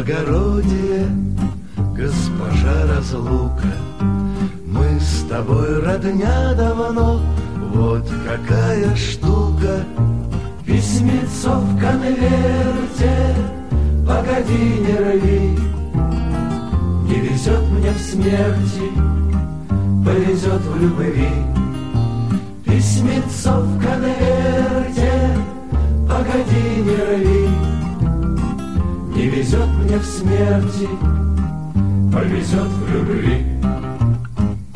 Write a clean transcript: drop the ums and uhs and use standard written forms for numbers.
благородие, госпожа разлука. Мы с тобой родня давно, вот какая штука. Письмецо в конверте, погоди, не рви. Не везет мне в смерти, повезет в любви. Письмецо в конверте, погоди, не рви. Не везет мне в смерти, повезет в любви.